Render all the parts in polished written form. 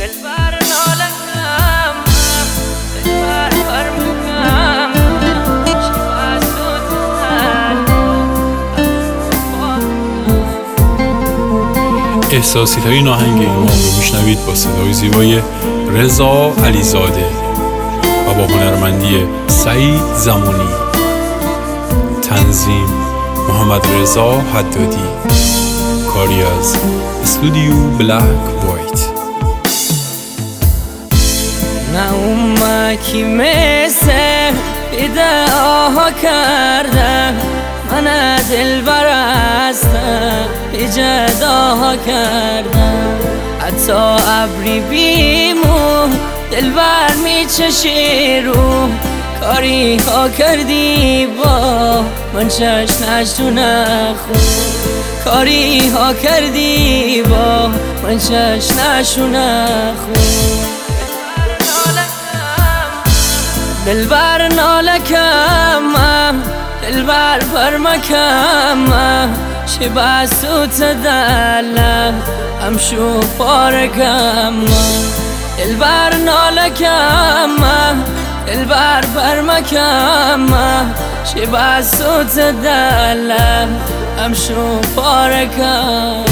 دلبر نالم دلبر فرمکم احساسیت های ناهنگ ایمان رو میشنوید با صدای زیبای رضا علیزاده و با هنرمندی سعید زمانی. تنظیم محمد رضا حدادی. کاری از استودیو بلک وایت. نه اومکی مثل ادعاها کردم، من دلبر هستم جداها کردم. حتی ابری بیمو دلبر میچشی رو، کاری ها کردی با من چشمش تو نخون، کاری ها کردی با من چشمش تو نخون. دلبر نالکم دلبر فرمکم چه بسوت دلم همشو پارکم. دلبر نالکم دلبر فرمکم چه بسوت دلم همشو پارکم.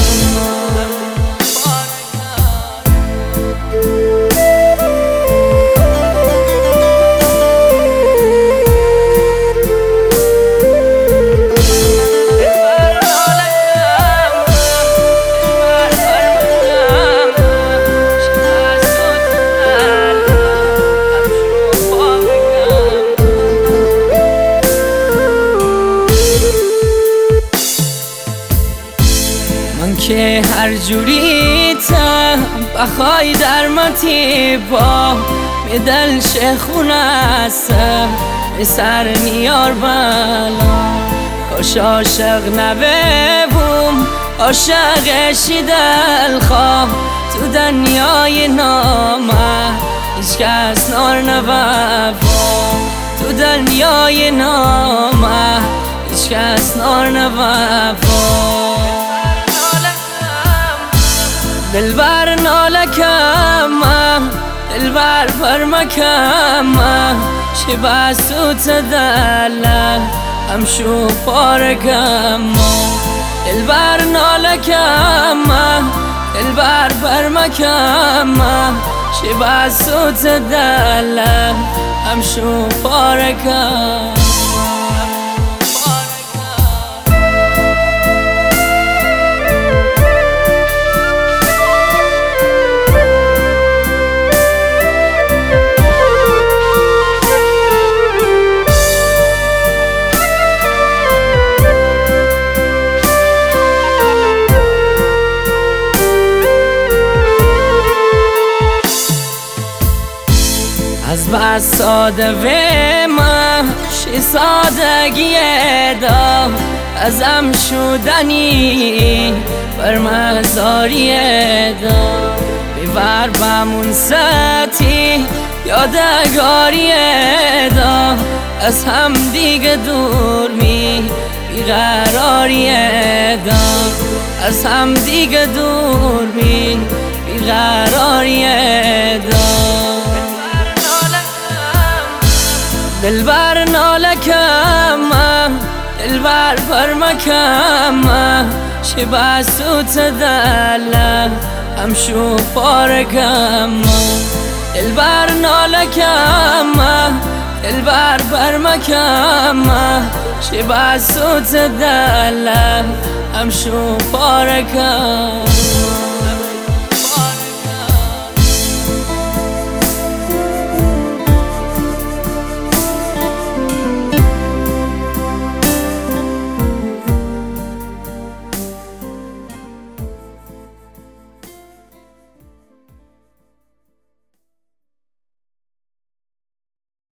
من که هر جوری تا بخوای در متی با میدل شخونه هستم به سر میار بلا. کاش عاشق نببوم عاشقشی دلخواه تو دنیای نامه هیچ کس نار نببا. تو دنیای نامه هیچ کس نار نببا. دلبر نالکم دلبر فرمکم چه بسوت دلم همشو پارکم. دلبر نالکم دلبر فرمکم چه بسوت دلم همشو پارکم. از بس ساده و من شی سادگی دا ازم شدنی بر مزاری دا بیور بمون ستی یادگاری دا از هم دیگه دور می بیقراری دا از هم دیگه دور می بیقراری دا. دلبر نالکم دلبر فرمکم چه بسوت دلم همشو پارکم. دلبر نالکم دلبر فرمکم چه بسوت دلم همشو پارکم.